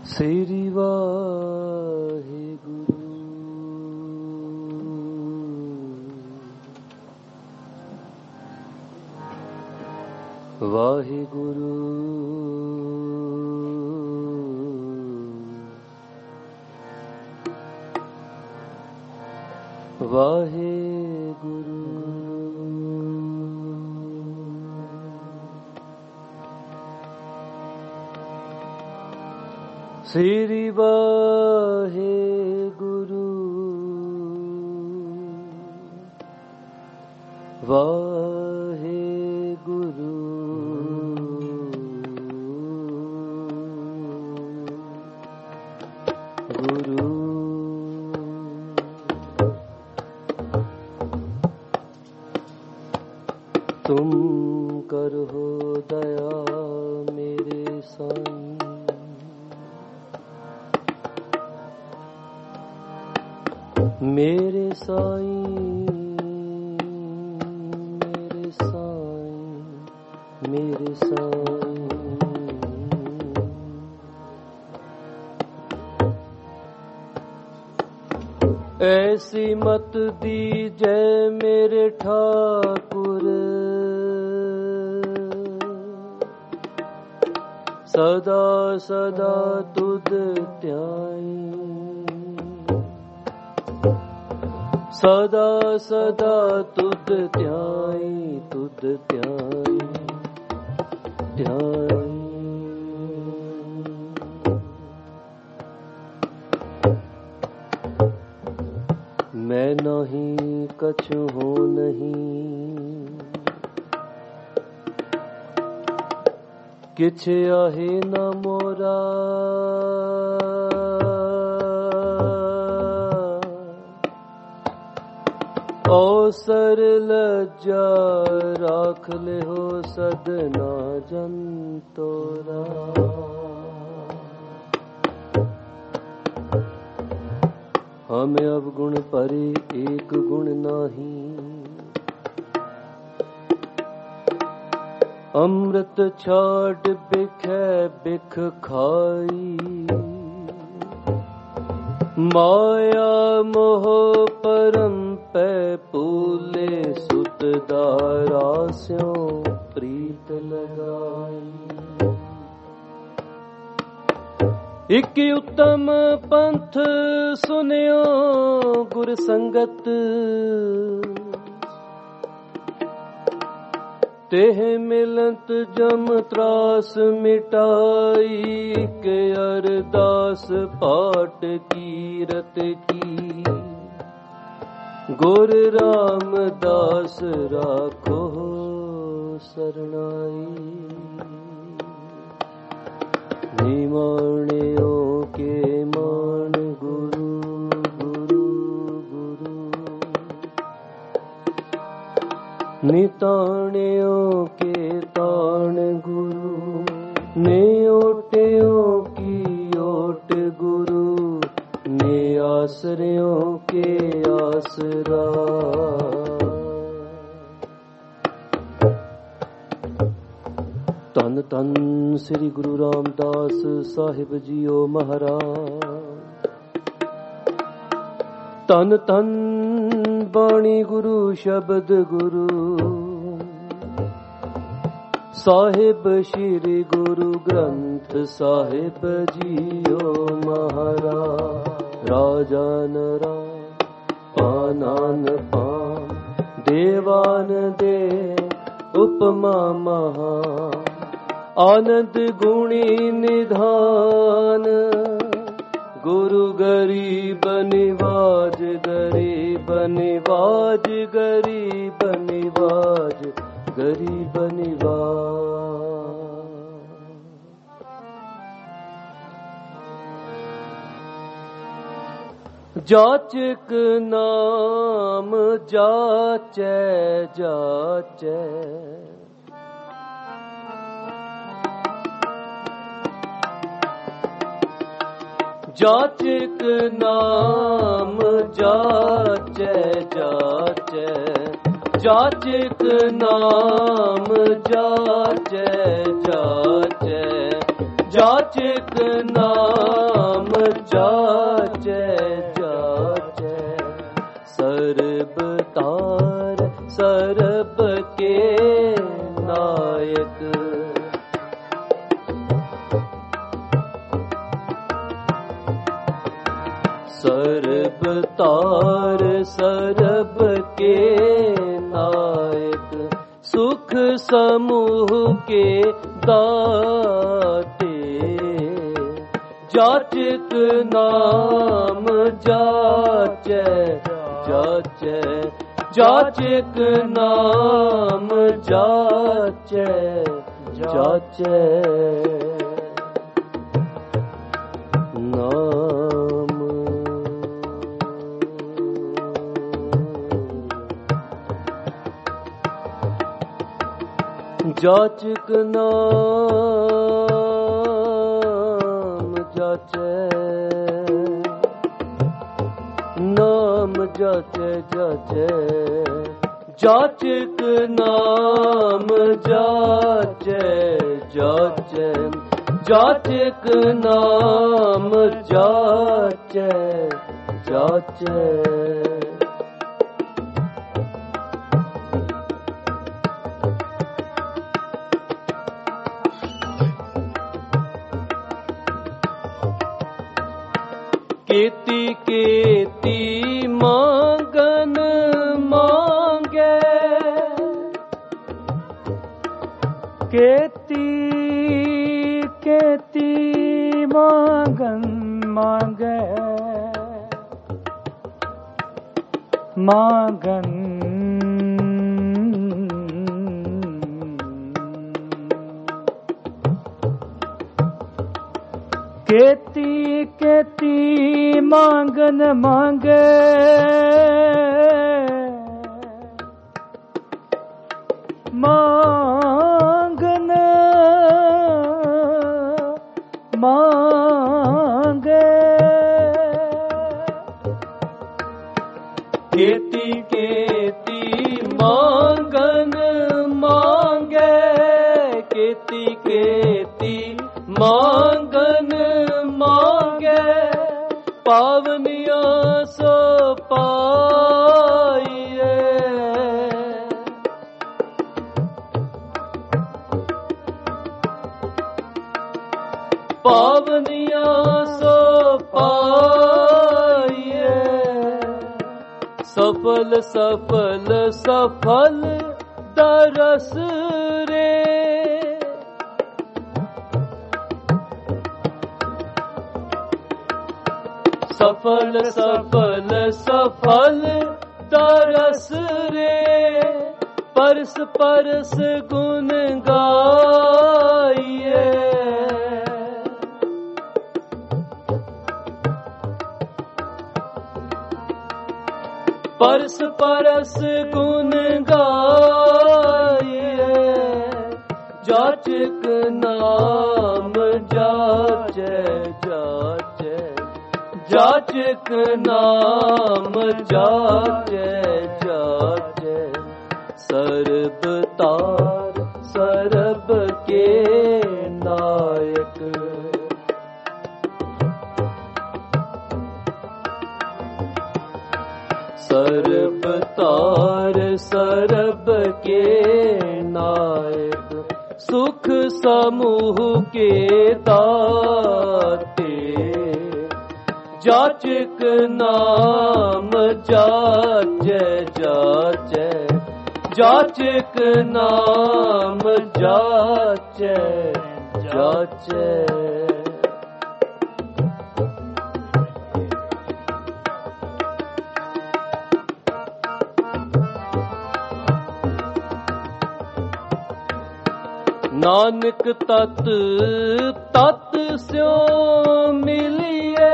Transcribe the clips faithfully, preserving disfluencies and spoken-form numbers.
श्री वाहिगुरु वाहिगुरु वाहिगुरु श्री वाहिगुरु वाहिगुरु गुरु तुम करो दया मेरे साईं, मेरे साईं, मेरे साईं, मेरे साईं। ऐसी मत दीजै मेरे ठाकुर, सदा सदा तुध ध्याई, सदा सदा तुध ध्याई, तुध ध्याई, ध्याई। मैं नहीं कछु हो नहीं, किछ आहे न मोरा, अवसर लज्जा राख ले हो सदना जन तोरा। हमें अवगुण परे एक गुण नाही, अमृत छाड़ बिखे बिख खाई, माया मोह परम पै पूले सुत दारा स्यों प्रीत लगाई। इक उत्तम पंथ सुनियो गुर संगत, तेह मिलत जम त्रास मिटाई, के अरदास पाठ कीरत की, गुर रामदास राखो सरनाई। निमाणियों के मान गुरु गुरु गुरु, निताणियों के ताण गुरु, नेओटियों की ओट गुरु, ने आसरियों के आसरा। तन तन श्री गुरु रामदास साहिब जीओ महाराज, तन तन बाणी गुरु शब्द गुरु, साहिब श्री गुरु ग्रंथ साहिब जीओ महाराज। राजान राज पानान पान, देवान दे उपमा महा, आनंद गुणी निधान, गुरु गरीब निवाज, गरीब निवाज, गरीब निवाज, गरीब निवाज। जाचक नाम जाचै जाचै, जाचक नाम जाचै जाचै, जाचक नाम जाचै जाचै, जाचक नाम जाचै जाचै सर्ब तार सर्ब के नायक। सर्ब तार सर्ब के नायक सुख समूह के दाते। जाचक नाम जाचै जाचै जाचक नाम जाचै जाचै नाम। जाचक नाम जाचै नाम जाचै जाचै जाचक नाम जाचै जाचै जाचक नाम जाचै जाचै। केती केती मांगन मांगे केती केती मांगन मांगे मांगन केती केती मांगन मांगे मांगन मांगे केती केती मांगन मांगे केती केती मांगन मांगे पावनिया सो पाइए। पावनिया सो पाइए सफल सफल सफल दरस रे। सफल सफल सफल दरस रे परस परस गुण गाइए। परस परस गुण गाइए जाचक नाम जाचै जाचै जाचक नाम जाचै जाचै सर्ब तार सर्ब के नायक। सर्ब तार सर्ब के नायक सुख समूह के दाते। जाचक नाम जाचै जाचै जाचक नाम जाचै जाचै। नानक तत तत स्यो मिलिए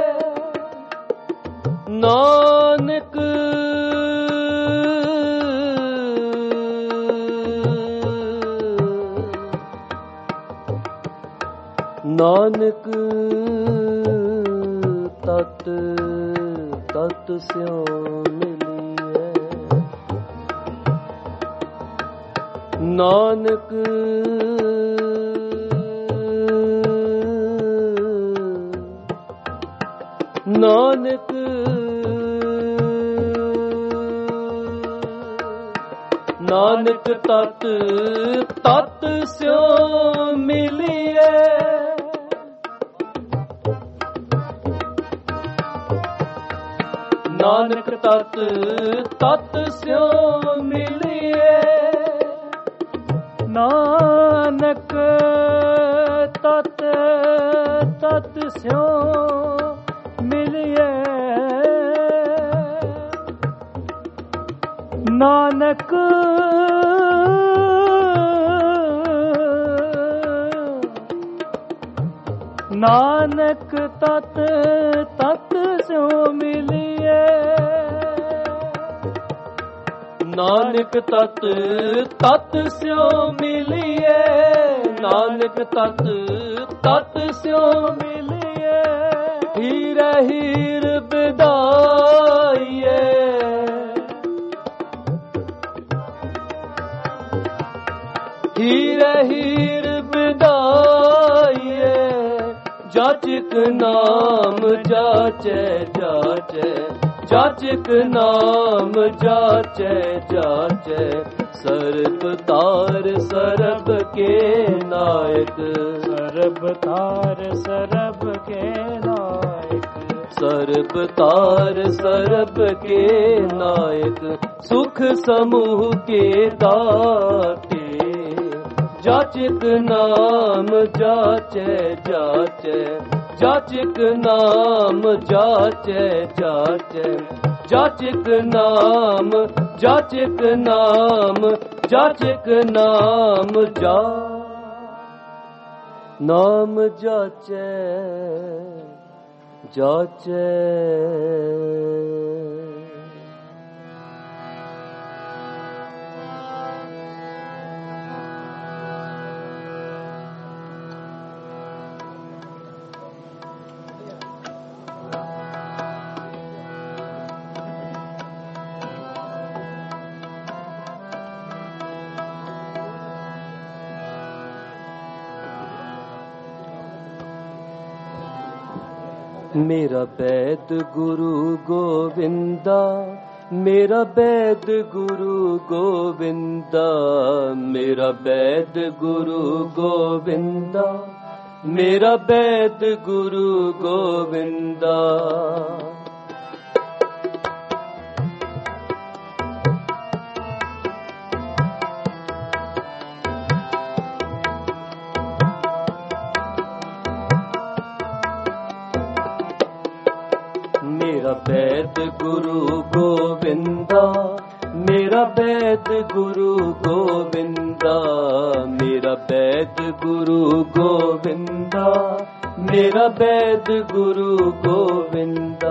नानक नानक तत तत स्यो मिलिए नानक नानक नानक तत तत स्यो मिलिए नानक तत तत स्यो मिलिए नानक तत तत स्यो मिलिए नानक नानक तत तत स्यो मिलिए नानक तत तत स्यो मिलिए नानक तत तत स्यो मिलिए हीर हीर बिदाइए हीर हीर बिदाइए जाचक नाम जाचे जाचे जाचक नाम जाचे जाचे सरब तार सरब के नायक सरब तार सरब के नायक सरब तार सरब के नायक सुख समूह के दाते जाचक नाम जाचे जाचे जाचक नाम जाचे जाचे जाचक नाम जाचक नाम जाचक नाम जा नाम जाचे जाचे मेरा बैद गुरु गोविंदा मेरा बैद गुरु गोविंदा मेरा बैद गुरु गोविंदा मेरा बैद गुरु गोविंदा मेरा बैद गुरु गोविंदा मेरा बैद गुरु गोविंदा मेरा बैद गुरु गोविंदा मेरा बैद गुरु गोविंदा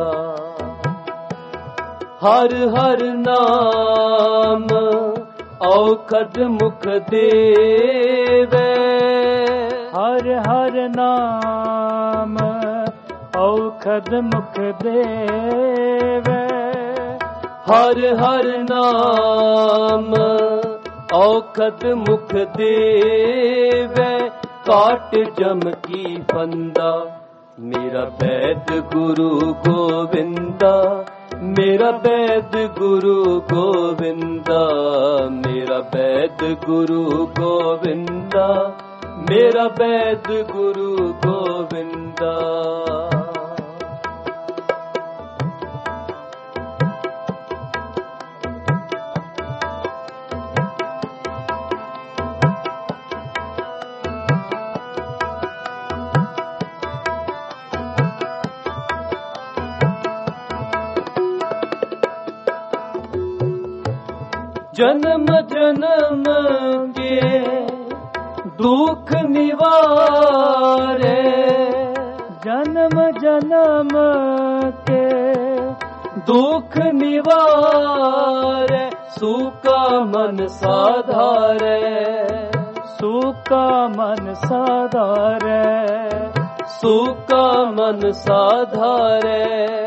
हर हर नाम औखद मुख देवे हर हर नाम औखद मुख देवे हर हर नाम औखद मुख देवे काट जम की फंदा मेरा बैद गुरु गोविंदा मेरा बैद गुरु गोविंदा मेरा बैद गुरु गोविंदा मेरा बैद गुरु गोविंदा जन्म जन्म के दुख निवारे जन्म जन्म के दुख निवारे सूका मन साधारे सूका मन साधारे सूका मन साधारे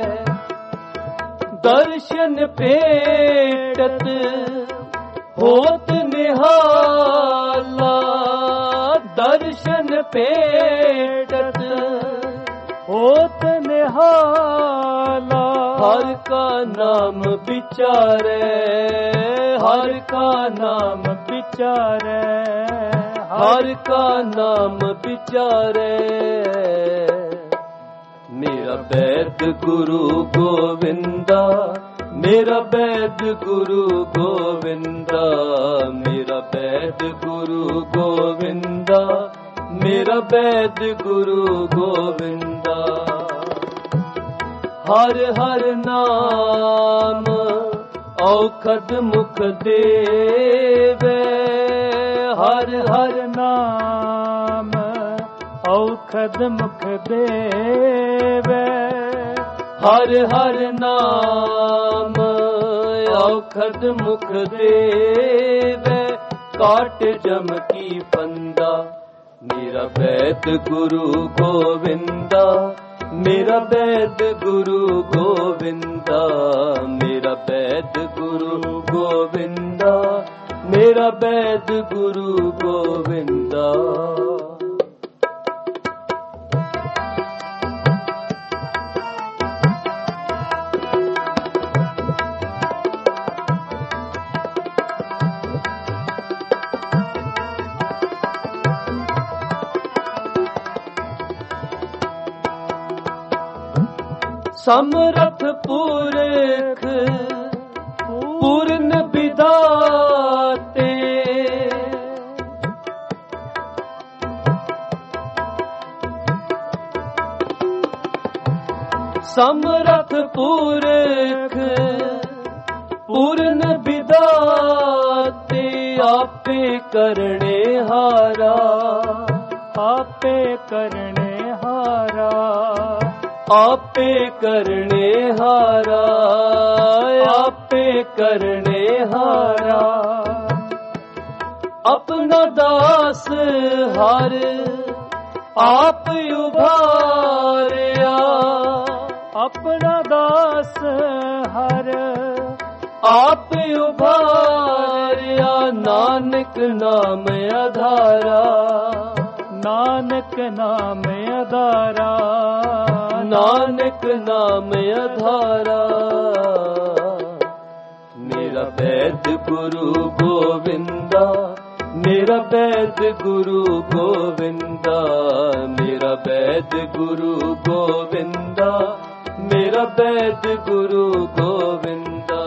दर्शन पेटत होत निहाला दर्शन पेटत होत निहाला। हर का नाम विचारे, हर का नाम विचारे, हर का नाम विचारे। मेरा वैद गुरु गोविंदा, मेरा वैद गुरु गोविंदा, मेरा वैद गुरु गोविंदा, मेरा वैद गुरु गोविंदा। हर हर नाम औखद मुख देवे, हर हर नाम औखद मुख देवे। हर हर नाम औखद मुख देवे, काट जम की फंदा। मेरा वैद गुरु गोविंदा, मेरा वैद गुरु गोविंदा, मेरा वैद गुरु गोविंदा, मेरा वैद गुरु गोविंदा। समरथ पुरख पूर्ण विधाते, समरथ पुरख पूर्ण विधाते। आपे करने हारा, आपे करने हारा, आपे करने हारा, आपे करने हारा। अपना दास हर आप उभारिया, अपना दास हर आप उभारिया। नानक नाम आधारा, नानक नाम आधारा, नानक नाम आधारा। मेरा वैद गुरु गोविंदा, मेरा वैद गुरु गोविंदा, मेरा वैद गुरु गोविंदा, मेरा वैद गुरु गोविंदा।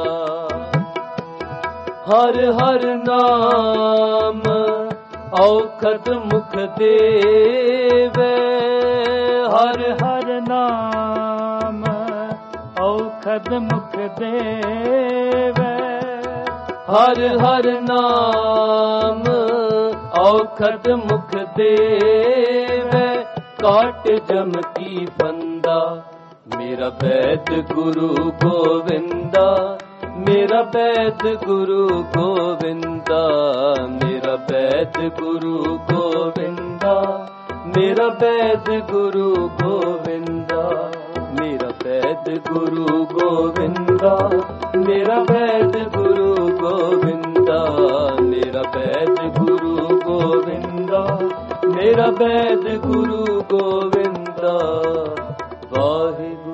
हर हर नाम औखद मुख देवे, हर हर नाम औखद मुख देवे। हर हर नाम औखद मुख देवे, काट जम की फंदा। मेरा वैद गुरु गोविंदा, मेरा वैद गुरु गोविंदा, मेरा वैद गुरु गोविंदा, मेरा वैद गुरु गोविंदा, मेरा वैद गुरु गोविंदा, मेरा वैद गुरु गोविंदा, मेरा वैद गुरु गोविंदा, मेरा वैद गुरु गोविंदा। वाहिगुरु।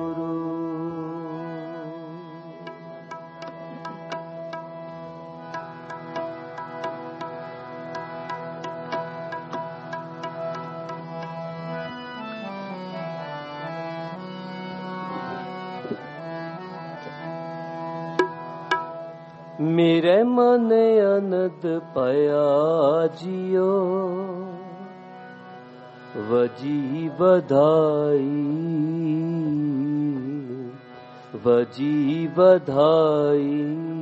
मेरे मन अनद पाया जियो, वजी बधाई, वजी बधाई।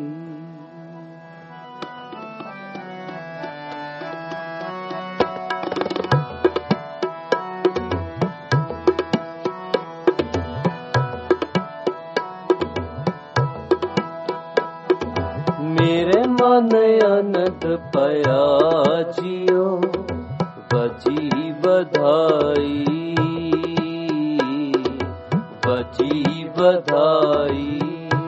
मेरे मन अनद पाया जियो, बजी बधाई, बजी बधाई।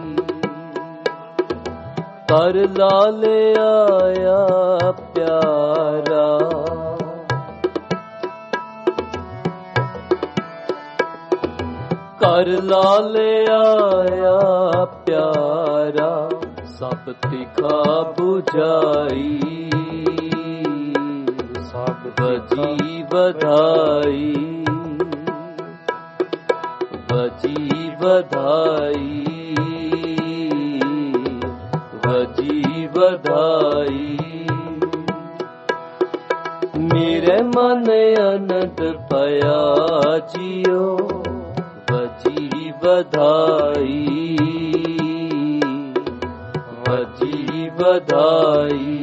कर लाल आया प्यारा, कर लाले आया प्यारा सब तिखा बुझाई सब बजी बधाई बजी बधाई बजी बधाई मेरे मन अनंत पया जियो बजी बधाई बजी बधाई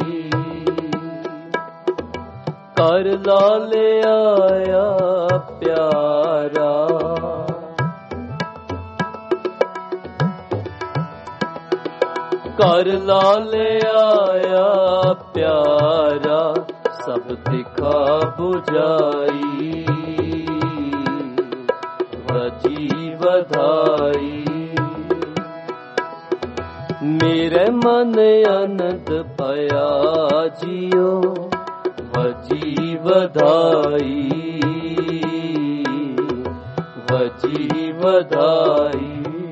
कर लाले आया प्यारा कर लाले आया प्यारा सब दिखा बुझाई बजी बधाई मेरे मन अनंत पया जियो बजी बधाई बजी बधाई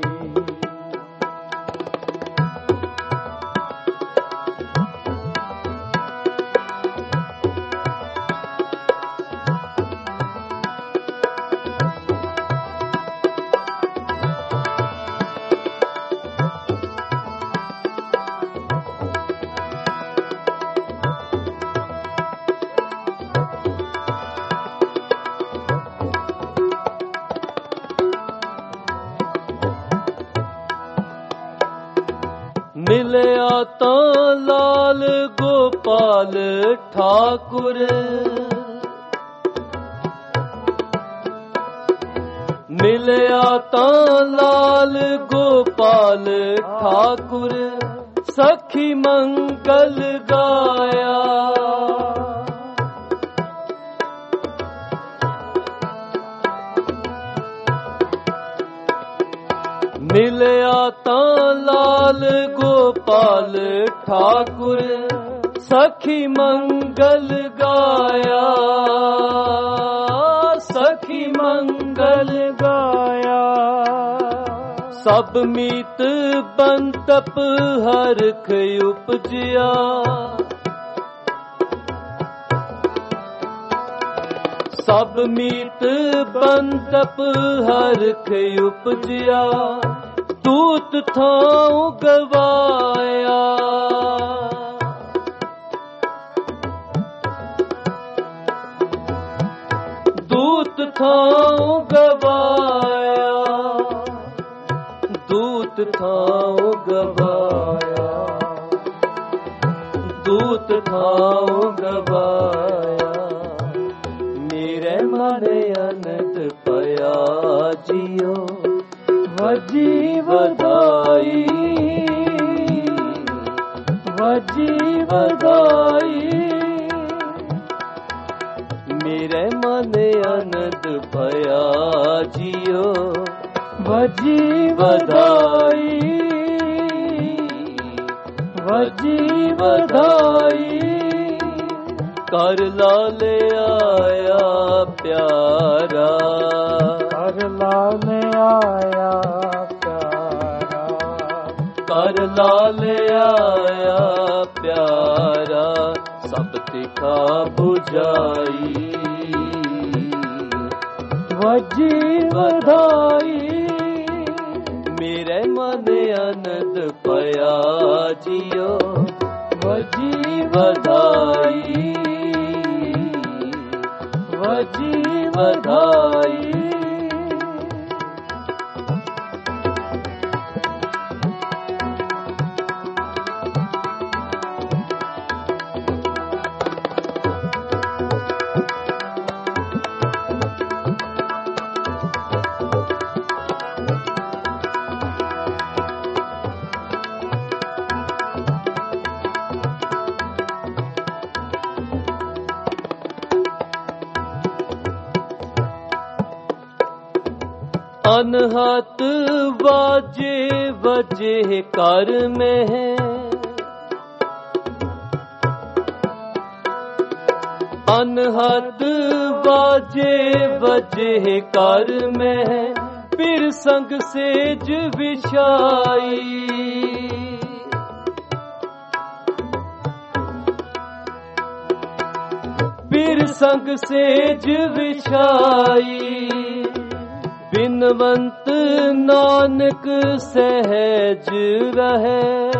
मिलया तो लाल गोपाल ठाकुर मिलया तो लाल गोपाल ठाकुर सखी मंगल गाया मिलया ता लाल गोपाल ठाकुर सखी मंगल गाया सखी मंगल गाया सब मीत बंतप हरख उपजिया सब मीत बंतप हरख उपजिया दूत थाऊ गवाया दूत थाऊ गवाया दूत थाऊ गवाया दूत थाऊ गवाया मेरे मन अनंत पया जियो बजी बधाई बजी बधाई मेरे मन अनंत पया जियो बजी बधाई बजी बधाई कर लाले आया प्यारा कर लाले आया प्यारा कर लाले आया प्यारा सब तिखा बुझाई बजी बधाई मेरे मन अनंत पया जियो बजी बधाई बजी बधाई अनहत बाजे बजे कर में है अनहद बाजे बजे कर में पीर संग सेज विछाई। पीर संग सेज विछाई, बिनवंत नानक सहज रहे।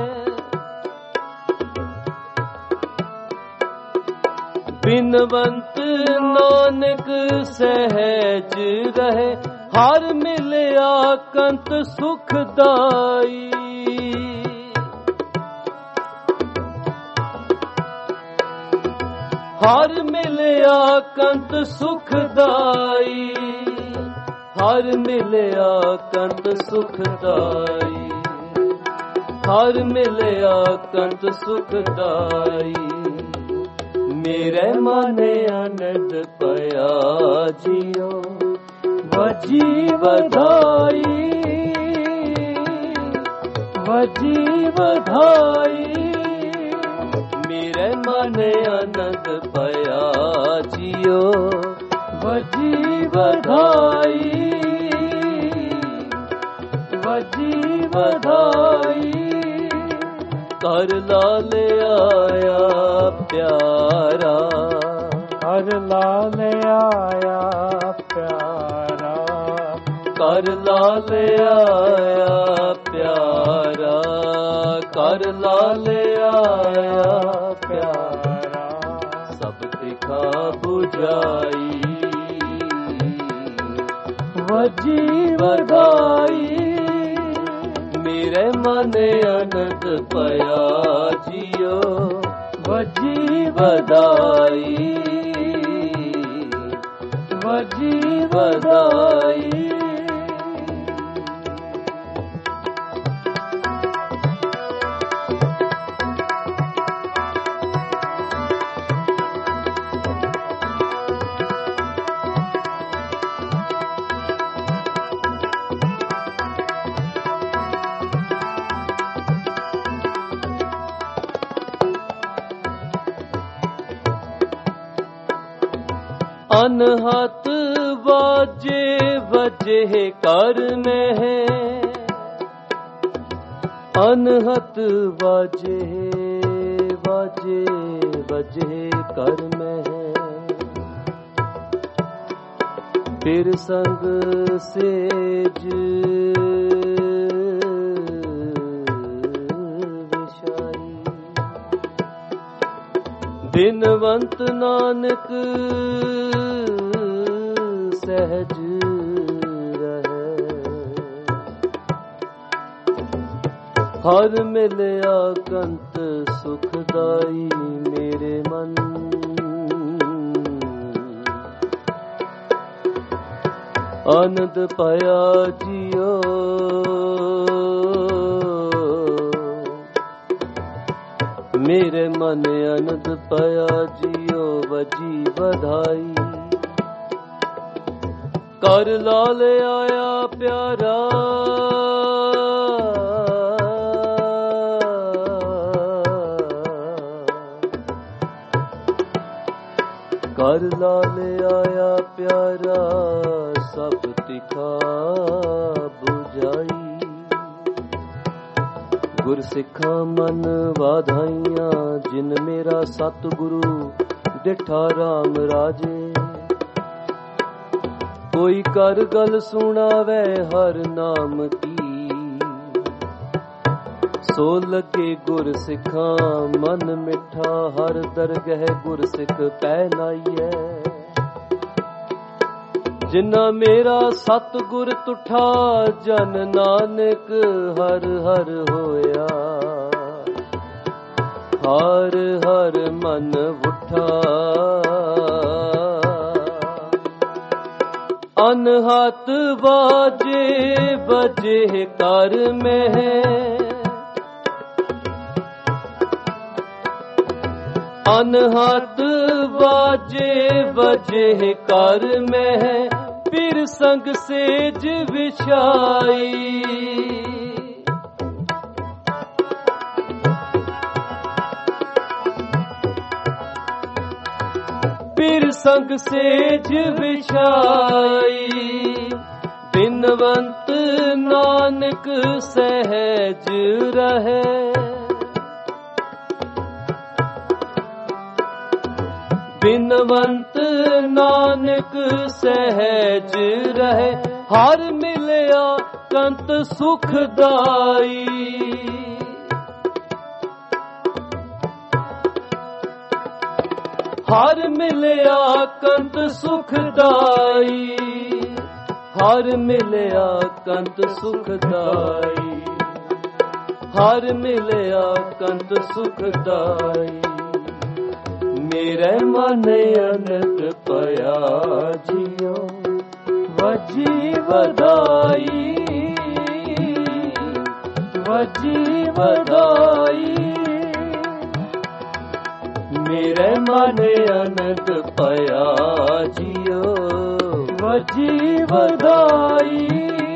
बिनवंत नानक सहज रहे, हर मिलया कंत सुखदाई। हर मिलया कंत सुखदाई, हर मिलया कंत सुखदाई, हर मिलया कंत सुखदाई। मेरे माने आनंद पया जियो वजी बधाई, वजी बधाई। मेरे माने आनंद पया जियो वजी बधाई, वजी बधाई। कर लाल आया प्यारा, कर लाल आया प्यारा, कर लाल आया प्यारा, कर लाल आया प्यारा। सब दिखा बुझाई वजी बधाई। मेरे माने आनंद पया जियो वजी बधाई, वजी बधाई। अनहत बाजे बजे कर में है, अनहत बाजे बाजे बजे कर में है। पीर संग सेज विछाई, बिनवंत नानक सहज रहे। हर मिलया कंत सुखदाई। मेरे मन आनंद पाया जियो मेरे मन आनंद पाया जियो वजी बधाई। कर लाल आया प्यारा, कर लाल आया प्यारा, सब तिखा बुझाई। गुर सिखा मन वाधाइया, जिन मेरा सतगुरु डिठा राम राजे। कोई कर गल सुनावे हर नाम की, सो लगे गुर सिखा मन मिठा। हर दरगह गुर सिख पै नाइए, जिन्ना मेरा सतगुर तुठा। जन नानक हर हर होया, हर हर मन उठा। अनहत बाजे बजे कर में है, अनहत बाजे बजे कर में है। पीर संग सेज विछाई, पीर संग सेज विछाई। बिन ਬਿਨਵੰਤ ਨਾਨਕ ਸਹਿਜ ਰਹੇ। ਬਿਨਵੰਤ ਨਾਨਕ ਸਹਿਜ ਰਹੇ। ਹਰ ਮਿਲਿਆ ਕੰਤ ਸੁਖਦਾਈ। ਹਰ ਮਿਲਿਆ ਕੰਤ ਸੁਖਦਾਈ। ਹਰ ਮਿਲਿਆ ਕੰਤ ਸੁਖਦਾਈ। ਹਰ ਮਿਲਿਆ ਕੰਤ ਸੁਖਦਾਈ। ਮੇਰੇ ਮਨ ਅਨੰਦ ਪਿਆ ਜਿਉ ਵਜੀ ਵਧਾਈ। ਵਜੀ ਵਧਾਈ। ਮੇਰੇ ਮਨ ਅਨੰਦ ਪਿਆ ਜਿਉ ਵਜੀ ਵਧਾਈ।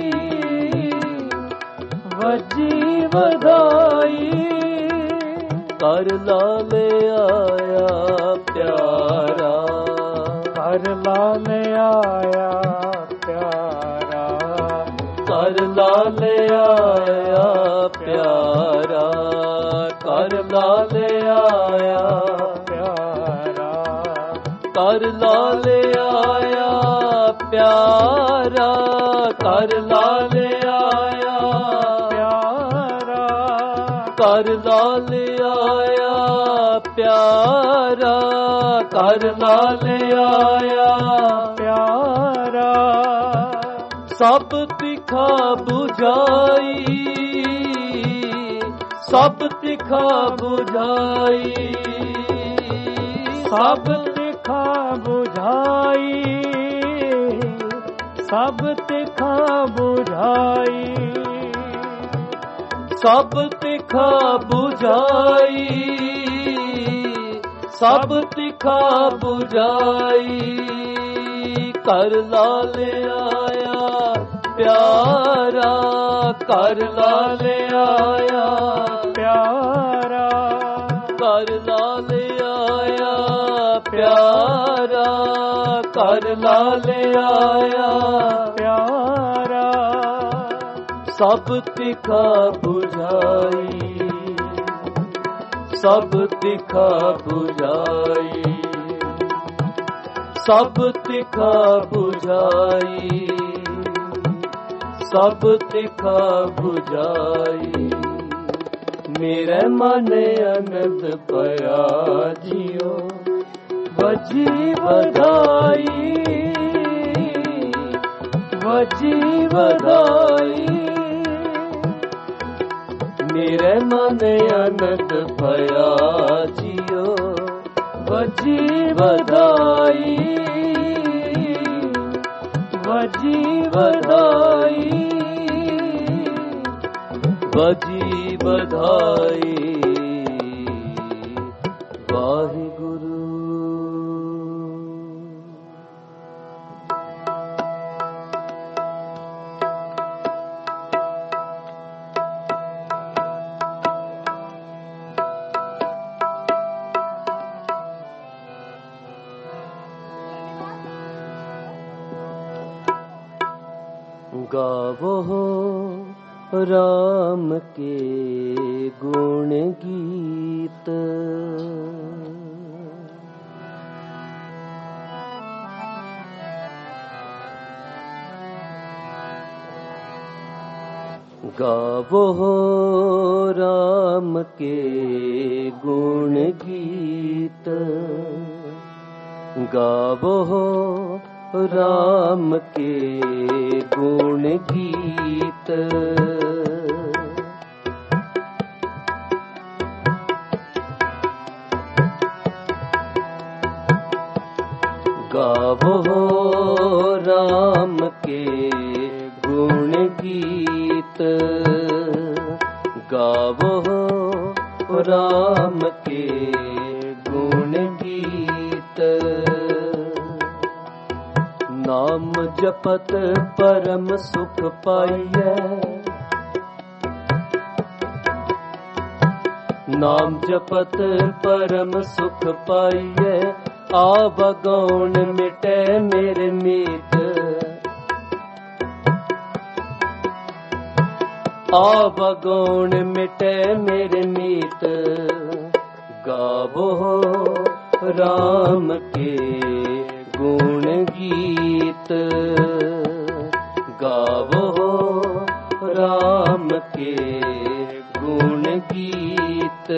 ਵਜੀ ਵਧਾਈ। ਕਰ ਲਾਲ ਆਇਆ ਪਿਆਰਾ। ਕਰ ਲਾਲ ਆਇਆ ਪਿਆਰਾ। ਕਰ ਲਾਲ ਆਇਆ ਪਿਆਰਾ। ਕਰ ਲਾਲ ਆਇਆ ਪਿਆਰਾ। ਕਰ ਲਾਲ ਆਇਆ ਪਿਆਰਾ। ਕਰ ਲਾਲ ਆਇਆ ਪਿਆਰਾ। ਕਰ ਲਾਲ ਆਇਆ ਪਿਆਰਾ। ਕਰ ਲਾਲ ਆਇਆ ਪਿਆਰਾ। ਸਭ ਤਿਖਾ 부ਝਾਈ। ਸਭ ਤਿਖਾ 부ਝਾਈ। ਸਭ ਤਿਖਾ 부ਝਾਈ। ਸਭ ਤਿਖਾ 부ਝਾਈ। ਸਭ ਤਿਖਾ 부ਝਾਈ। ਸਭ ਤਿਖਾ 부ਝਾਈ। ਕਰ ਲਾਲ ਆਇਆ ਪਿਆਰਾ। ਕਰ ਲਾਲ ਆਇਆ ਪਿਆਰਾ। ਕਰ ਲਾਲ ਆਇਆ ਪਿਆਰਾ। ਕਰ ਲਾਲ ਆਇਆ ਪਿਆਰਾ। ਸਭ ਤਿਖਾ 부ਝਾਈ। ਸਭ ਤਿਖਾ 부ਝਾਈ। ਸਭ ਤਿਖਾ 부ਝਾਈ। ਸਭ ਤਿਖਾ 부ਝਾਈ। ਮੇਰੇ ਮਨ ਅਨੰਦ ਪਿਆ ਜਿਉ ਵਜੀ ਵਧਾਈ। ਵਜੀ ਵਧਾਈ। ਮੇਰੇ ਮਨ ਅਨੰਦ ਪਿਆ ਜਿਉ ਵਜੀ ਵਧਾਈ। ਵਜੀ ਵਧਾਈ। ਵਜੀ ਵਧਾਈ। ਵਾਹਿਗੁਰੂ। गावो राम के गुण गीत। गावो राम के गुण गीत। गावो राम के गुण गीत। गावो राम के गुण गीत। गावो राम के गुण गीत। नाम जपत परम सुख पाइयै। नाम जपत परम सुख पाइयै। आवगौण मिटै मेरे मीत। आवगुण मिटे मेरे मीत, गावो राम के गुण गीत, गावो राम के गुण गीत।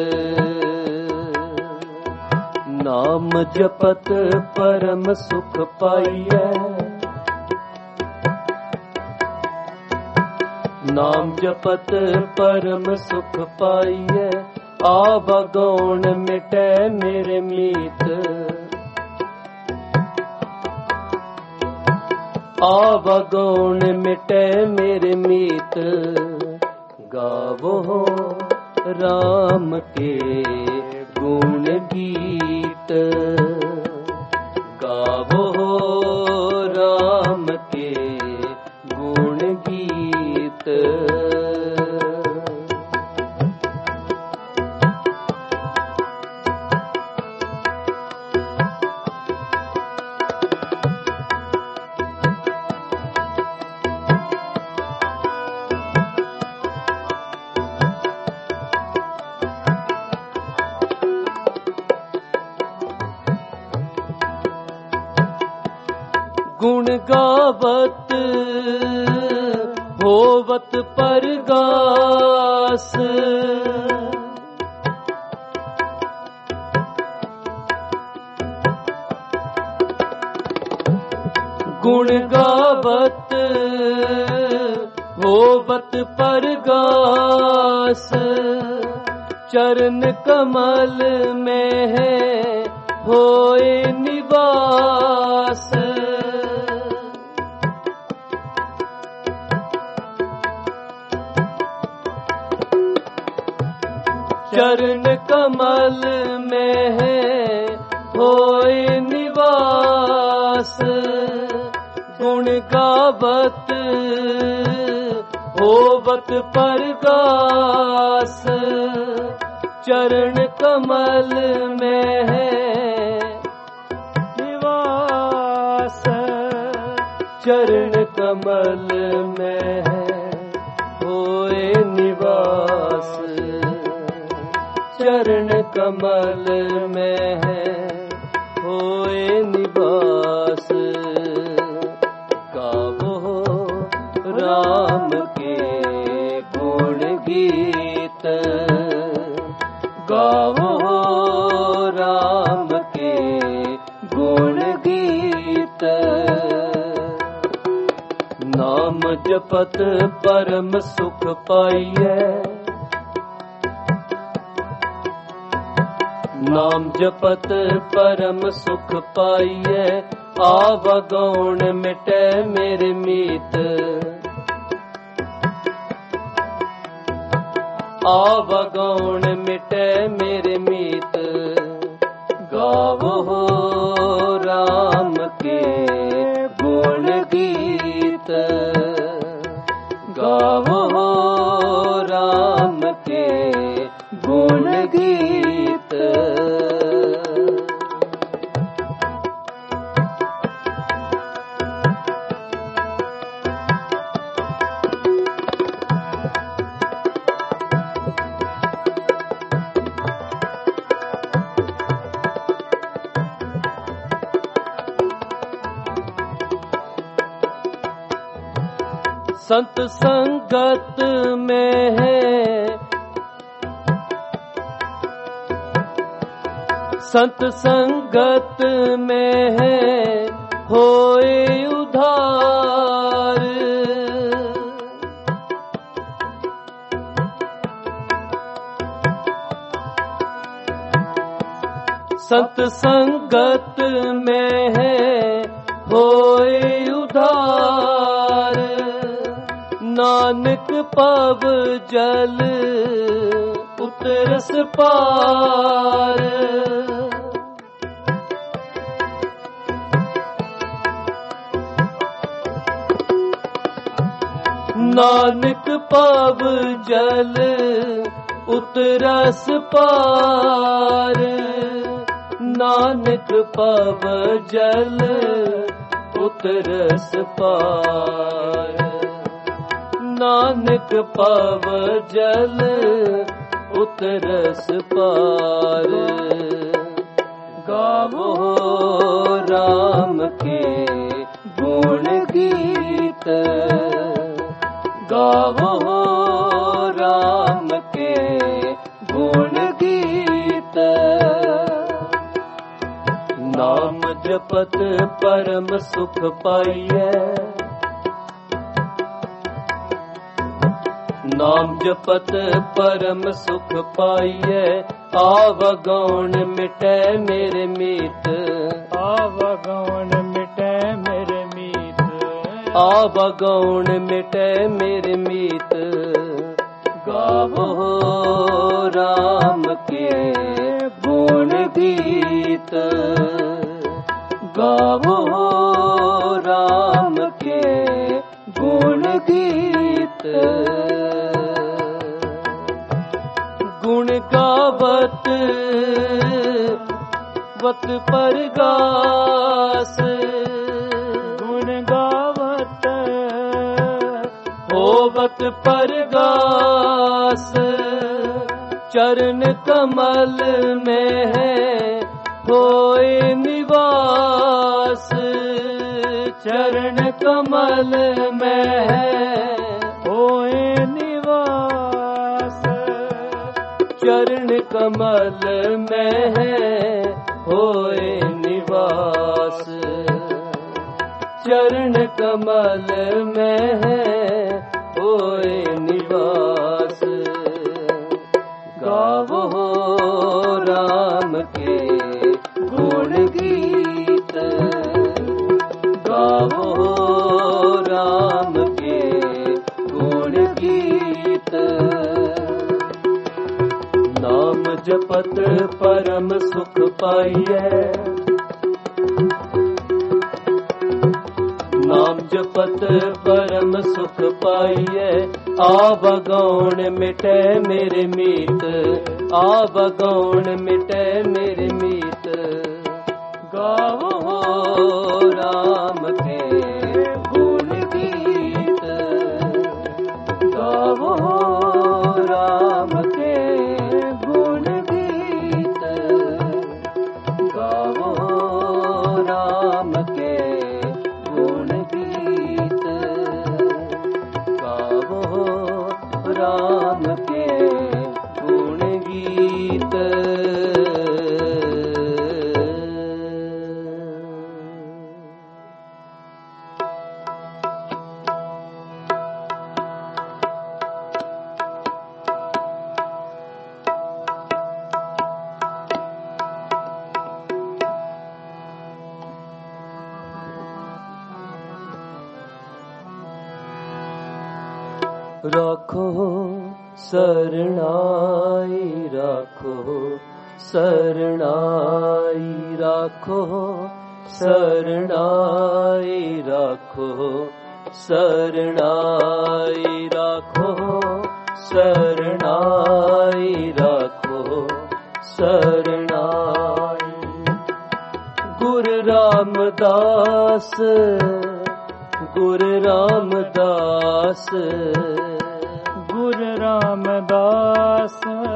नाम जपत परम सुख पाइयै, नाम जपत परम सुख पाइयै, आवगुण मिटे मेरे मीत, आवगुण मिटे मेरे मीत। गावो राम के गुण गीत, गावो राम के गुण गीत। गुण गावत होवत परगास, गुण गावत होवत परगास, चरण कमल में है होए निवास। चरण कमल में है होए निवास, गुण गावत होवत परगास, चरण कमल में है निवास, चरण कमल में है होए निवास, चरण कमल में है होए निवास। गावो राम के गुण गीत, गावो राम के गुण गीत। नाम जपत परम सुख पाइयै, नाम जपत परम सुख पाइयै, आवगुण मिटे मेरे मीत, आवगुण मिटे मेरे मीत। गावो राम के गुण गीत, गावो राम के गुण गीत। संत संगत में है, संत संगत में है होए उधार, संत संगत में है होए उधार, नानक पाव जल उतरस पार। नानक पाव जल उतरस पार, नानक पाव जल उतरस पार। नानक पाव जल उतरस पार। गावो राम के गुण गीत, गावो राम के गुण गीत। नाम जपत परम सुख पाइए, नाम जपत परम सुख पाइए। आवगौण मिटै मेरे मीत, आवगौण मिटै मेरे मीत। आवगौण मिटै मेरे मीत। गावो राम के गुण गीत, गावो राम के गुण गीत। गुण गावत वत परगास, गुण गावत होवत परगास। चरण कमल में है होए निवास, चरण कमल में है होए निवास। चरण कमल में है होए निवास, चरण कमल में है होए निवास। गावो राम के गुण गीत, गावो राम के गुण गीत। नाम जपत परम सुख पाइए, नाम जपत परम सुख पाइए। आवगौण मिटै मेरे मीत, आवगौण मिटै मेरे मीत। गावो राम के गुण गीत, गावो राम के गुण गीत, गावो राम के गुण गीत, गावो राम के गुण गीत। राखो सरणाई, राखो सरणाई, राखो सरणाई, राखो सरणाई, राखो सरणाई, राखो सरणाई। गुरु रामदास, गुरु रामदास, गुरु रामदास,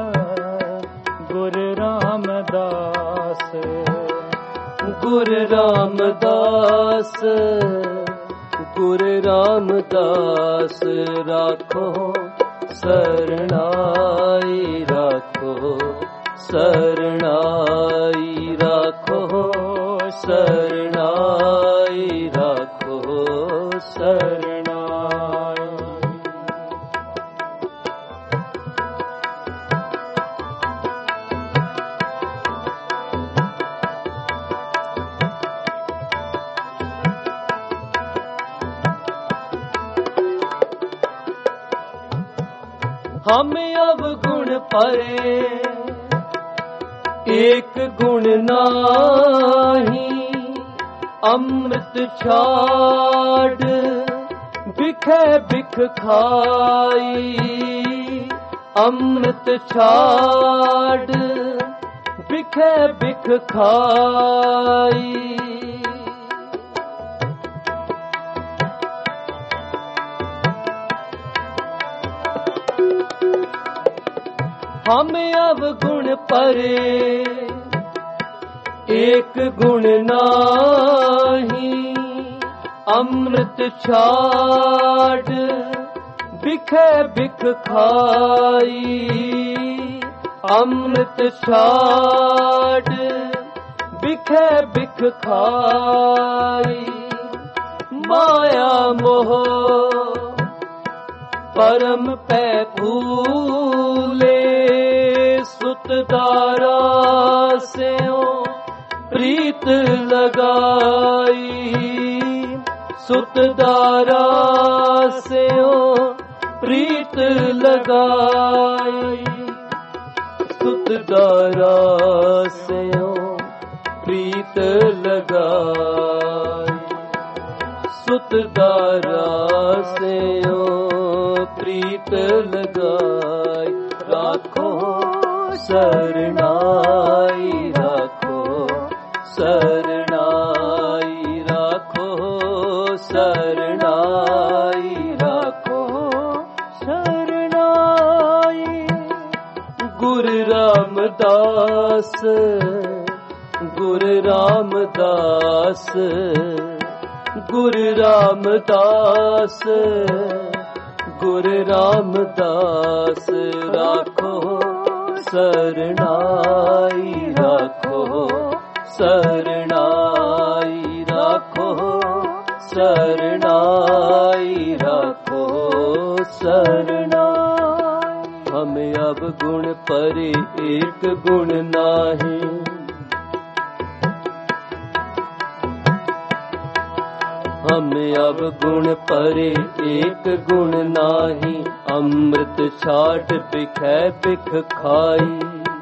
गुरु रामदास। गुरु रामदास, गुरु रामदास। राखो सरणाई, राखो सरणाई, राखो सरणाई, राखो सरणाई। हम अवगुण परे एक गुण नाही, अमृत छाड़ बिखे बिख खाई। अमृत छाड़ बिखे बिख खाई। हम अवगुण परे एक गुण नाही, अमृत छाड़ बिखे बिख खाई, अमृत छाड़ बिखे बिख खाई। माया मोह परम पै फूले, सुत दारा स्यों प्रीत लगाई, सुत दारा स्यों प्रीत लगाई, सुत दारा स्यों प्रीत लगाई, सुत दारा स्यों प्रीत लगाई। राखो शरणाई, राखो शरणाई, राखो शरणाई, राखो शरणाई। गुरु रामदास, गुरु रामदास, गुरु रामदास, गुरु रामदास। राखो शरणाई, राखो शरणाई, राखो शरणाई, राखो शरणाई। हमें अब गुण परे एक गुण नाही, हमें अब गुण परे एक गुण नाही, अमृत छाट बिखै बिख खाई।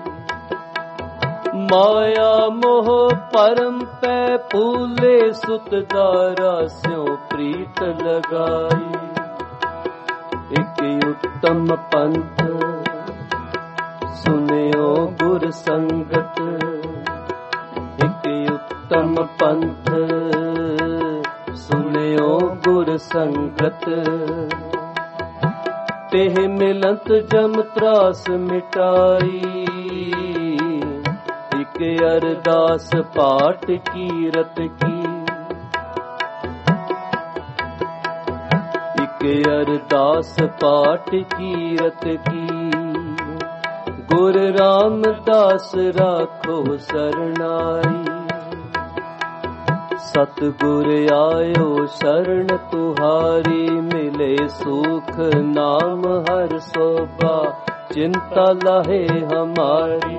माया मोह परम पै फूले, सुत दारा स्यों प्रीत लगाई। एक उत्तम पंथ सुनियो गुर संगत, एक उत्तम पंथ सुनियो गुर संगत। तेह मिलंत जम त्रास मिटाई, एक अरदास पाठ कीरत की, एक अरदास पाठ कीरत की। गुर रामदास राखो शरणाई, सतगुर आयो शरण तुहारी। मिले सुख नाम हर सोभा, चिंता लाहे हमारी।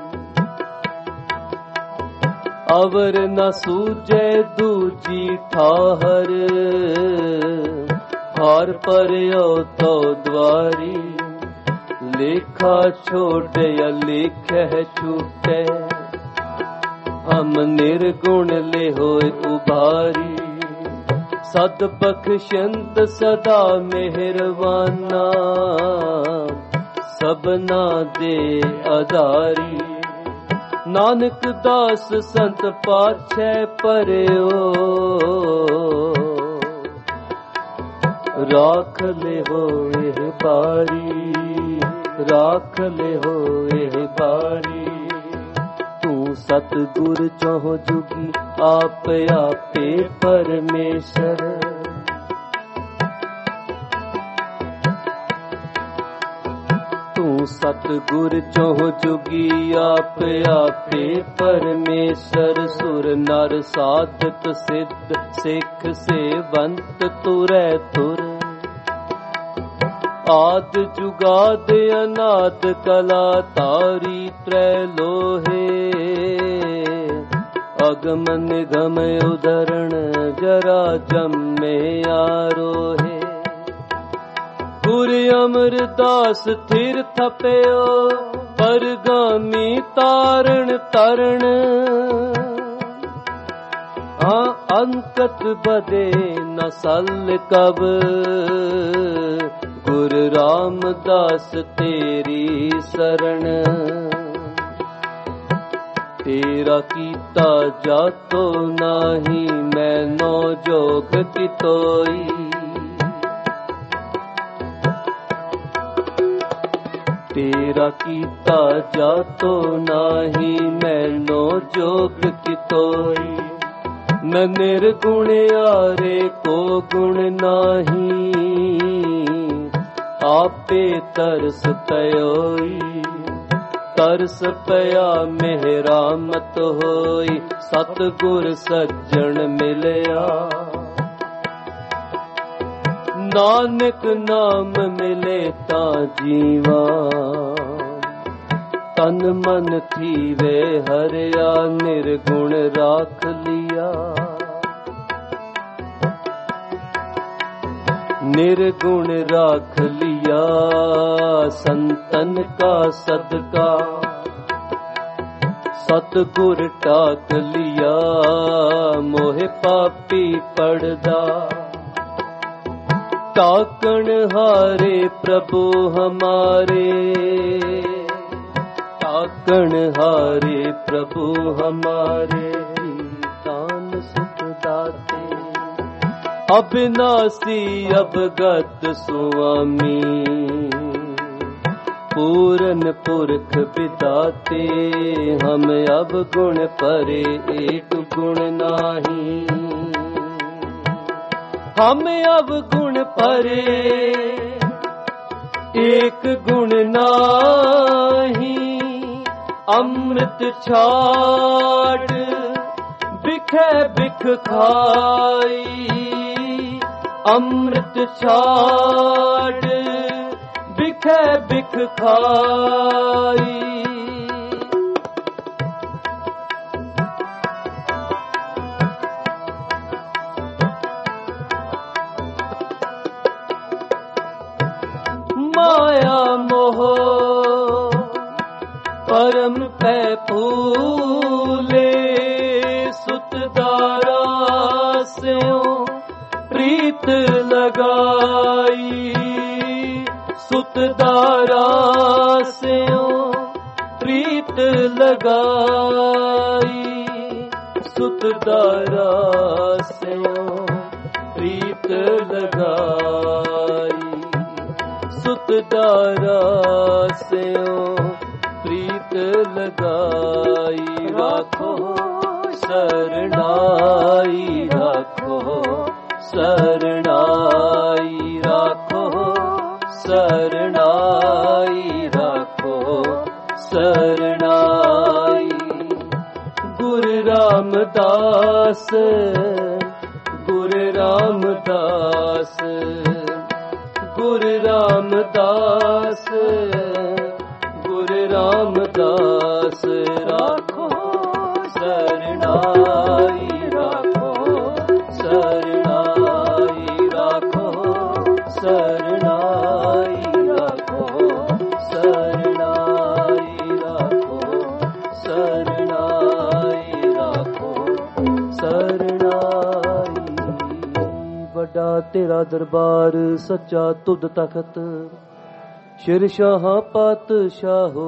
अवर न सूझे दूजी ठाहर, हार पर्यो तो द्वारी। लेखा छोटे या लेख छूटे, हम निर्गुण ले होए उभारी। सद बख्शंत सदा मेहरबाना, सबना दे आधारी। नानक दास संत पाछे परयो, राख ले होए बारी, राख ले होए बारी। सतगुर चौह जुगी आप आपे परमेश्वर। तू सतगुर चौह जुगी आप आपे परमेश्वर। सुर नर साधक सिद्ध सिख सेवंत तुरै तुर। आद जुगाद अनाद कला तारी त्रैलोहे। अगम निगम उदरण जरा जम्मे आरोहे। गुरु अमरदास थिर थपयो परगामी तारण तरण। हाँ अंकत बदे न सल कब। गुरु रामदास तेरी शरण। तेरा कीता जातो नाही मैनो जोग कितोई। तेरा कीता जातो नाही मैनो जोग कितोई। न निर्गुण आरे को गुण नाही आपे तरस तयोई। तरस पया मेहरा मत होई सतगुर सज्जन मिलया। नानक नाम मिले ता जीवा तन मन थीवे हरिया निर्गुण राख लिया। निर्गुण राख लिया संतन का सदका। सतगुर टाक लिया मोहे पापी पड़दा। टाकण हारे प्रभु हमारे। टाकण हारे प्रभु हमारे दान सुख दाते। अविनाशी अवगत स्वामी पूरन पुरख विदाते। हम अब गुण परे एक गुण नाही। हम अब गुण परे एक गुण नाही। अमृत छाड़ बिखे बिख खाई। अमृत छाड़ बिखे बिख खाई। माया मोह परम पै फूले। सुतदारा स्यों प्रीत लगाई। सुतदारा स्यों प्रीत लगाई। सुतदारा स्यों प्रीत लगाई। सुतदारा स्यों प्रीत लगाई। राखो शरणाई राखो शरणाई राखो शरणाई राखो शरणाई। गुरु रामदास गुरु रामदास गुरु रामदास गुरु रामदास। राखो शरणाई राखो शरणाई राखो शरणाई राखो शरणाई राखो शरणाई राखो शरणाई। बड़ा तेरा दरबार सच्चा तुद तखत। शिरशाह पातशाहो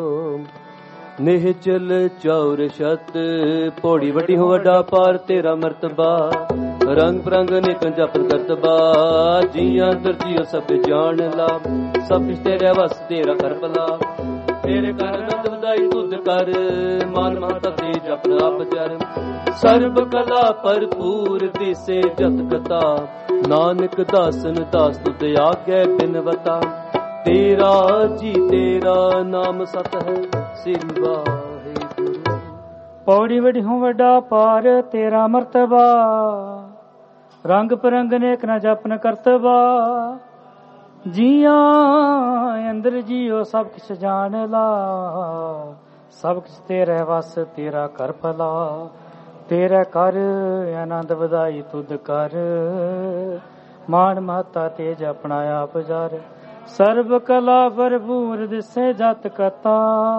निहचल चौर शत। पौड़ी वड्डी हो वड्डा पार तेरा मरतबा। रंग परंग नेक जपन करतबा। जियां तरजियो सब जान ला। सब किश तेरे वस तेरा कर भला। तेरे कर नंद वदाई तुद कर। मान महता ते जप आप चर। सर्ब कला भरपूर दिसे जत कथा। नानक दासन दास तुद आगे बिनवता। तेरा जी तेरा नाम सत है श्री वाहिगुरु। पौड़ी वड्डी हूँ वड्डा पार तेरा मरतबा। रंग परंग नेक न जपन करतबा। जिया अंदर जियो सब किछ जान ला। सब किछ तेरे वस तेरा कर भला। तेरे कर आनंद वधाई तुद कर। मान महता तेज अपना आप जार। सर्ब कला भरपूर दिसे जत कथा।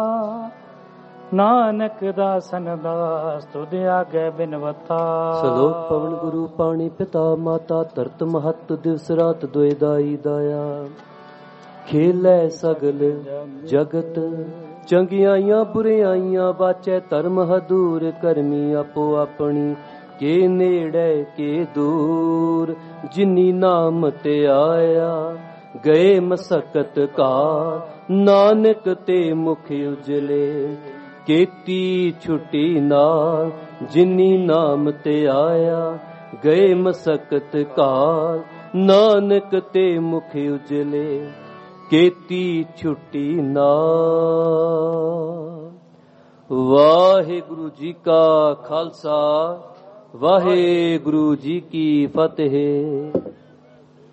नानक दासन दास तुद आगे बिनवता। सलोक पवन गुरु पाणी पिता माता धरत महत दिवस रात दोए दाई दाया। खेलै सगल जगत चंगियाइयां बुरियाइयां बाचै धर्म हदूर। करमी आपो अपनी के नेड़े के दूर। जिनी नाम ते आया गए मसकत का ਨਾਨਕ ਤੇ ਮੁਖ ਉਜਲੇ। ਕੀਤੀ ਛੁੱਟੀ ਨਾਲ ਜਿਨੀ ਨਾਮ ਤੇ ਆਇਆ, ਗਏ ਮਸਕਤ ਕਾਲ ਨਾਨਕ ਤੇ ਮੁਖ ਉਜਲੇ। ਕੀਤੀ ਛੁੱਟੀ ਨਾਲ। ਵਾਹਿਗੁਰੂ ਜੀ ਕਾ ਖਾਲਸਾ, ਵਾਹਿਗੁਰੂ ਜੀ ਕੀ ਫਤਿਹ।